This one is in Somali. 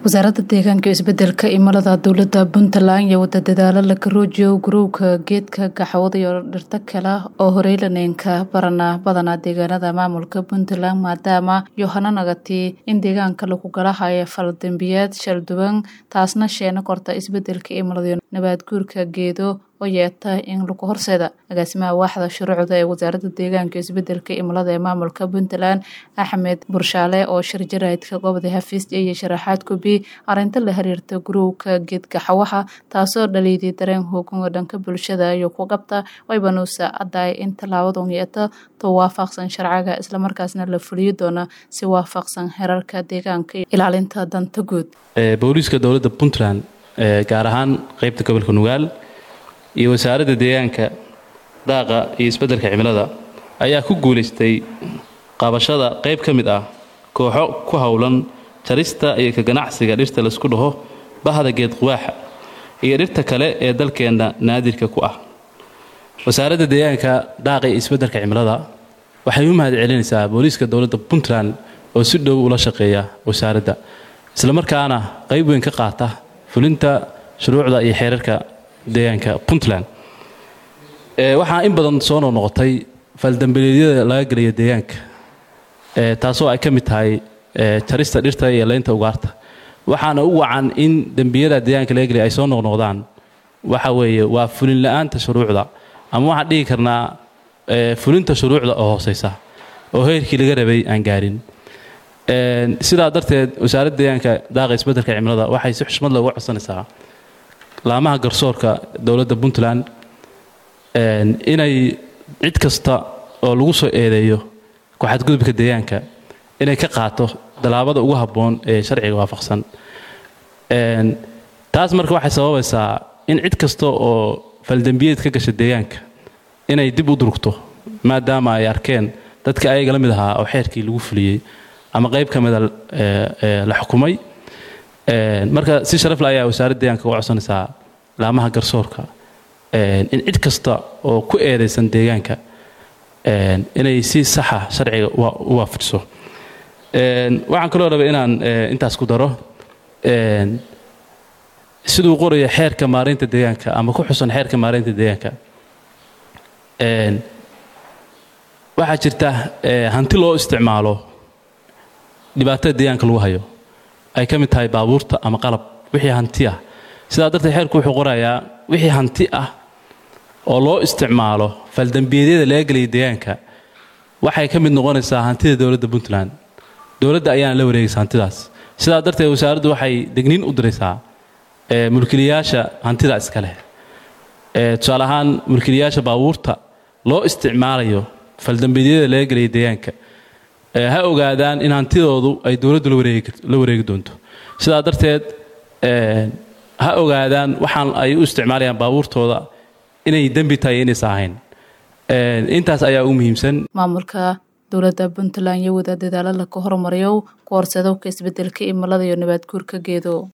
wasaaradda deegaanka iyo isbedelka cimilada dowladda Puntland iyo wada dadaalo la karoojiyo gurowga geedka gaxwada iyo dhirta kale oo horeelaneenka badana deegaanada maamulka Puntland maadaama yohana nagati in deegaanka lagu galahayo fal dambiyeed shal duwan taasna sheena korta isbedelka cimilada nabaad guurka geedo oo yeeta in lagu horseeda agaasimaha waaxda shuruucda ee wasaaradda deegaanka iyo isbedelka cimilada ee maamulka Puntland Axmed Burshaale oo shir jaraa'idka goobada Hafiis iyo sharaxaad ku bi arinta la xiriirta gurowga geedka xawaha taasoo dhaliiday dareen hoggaan dhanka bulshada iyo ku qabta waybanuusa aday in talaabadu yeeta to waafaqsan sharciga isla markaasna la fuliyo doona si waafaqsan heerarka deegaanka ilaalinta danta guud booliska dowladda Puntland gaar ahaan qaybta gobolka Nugaal iyo wasaaradda deegaanka daaqa iyo isbedelka cimilada ayaa ku guuleystay qabashada qayb ka mid ah kooxo ku hawlan jarista iyo ka ganacsiga dhirta la isku dhaho bahda geed quwaaxa iyo dhirta kale ee dalkeena naadirka ku ah wasaaradda deegaanka daaqa iyo isbedelka cimilada waxay u mahad celinaysaa booliska dowladda Puntland oo si dhow ula shaqeeya wasaaradda isla markaana qayb weyn ka qaata fulinta shuruucda iyo xeerarka deegaanka Puntland waxaa in badan soo noqotay faldambiyeedyada laga galiyo deegaanka taasoo ay ka mid tahay jarista dhirta iyo leynta ugaarta waxaana u wacan in dambiyada deegaanka laga galiyo ay soo noqdaan waxa weeye waa fulin la'aanta shuruucda ama waxa dhigi karnaa fulinta shuruucda oo hooseysa oo heerkii laga rabay aan gaarin sidaa darteed wasaaradda deegaanka daaqa isbedelka cimilada waxay si xushmad leh uga codsanaysaa laamaha garsoorka dowladda Puntland inay cid kasta oo lagu soo eedeeyo ku xadgudubka deegaanka inay ka qaato dalaabada ugu habboon ee sharciga waafaqsan taas marka waxay sababaysaa in cid kasta oo faldambiyeed ka gashay deegaanka inay dib u durugto maadaama ay arkeen dadka ayaga la mid ahaa oo xeerkii lagu fuliyey ama qayb ka mid la xukumay marka si sharaf leh ayaa wasaaradda deegaanka uga codsanaysaa laamaha garsoorka in cid kasta oo ku eedeysan deegaanka inay si saxa sharciga u waafajiso waxaan kaloo rabay inaan intaas ku daro siduu qorayo xeerka maareynta deegaanka ama ku xusan xeerka maareynta deegaanka waxaa jirta hanti loo isticmaalo dhibaatada deegaanka lagu hayo ay ka mid tahay baabuurta ama qalab wixii hanti ah sidaa darteed xeerku wuxuu qorayaa wixii hanti ah oo loo isticmaalo faldambiyeedyada laga galiyo deegaanka waxay ka mid noqonaysaa hantida dowladda Puntland dowladda ayaana la wareegaysa hantidaas sidaa darteed wasaaraddu waxay degniin u diraysaa mulkiilayaasha hantida iska leh tusaale ahaan mulkiilayaasha baabuurta loo isticmaalayo faldambiyeedyada laga galiyo deegaanka ha ogaadaan in hantidoodu ay dowladdu la wareegi doonto sidaa darteed ha ogaadaan waxaan ay u isticmaalayaan baabuurtooda inay dambi tahay inaysan ahayn intaas ayaa ugu muhiimsan maamulka dowladda Puntland iyo wada dadaalo la ka hormariyo koorsadowga isbedelka cimilada iyo nabaad guurka geedo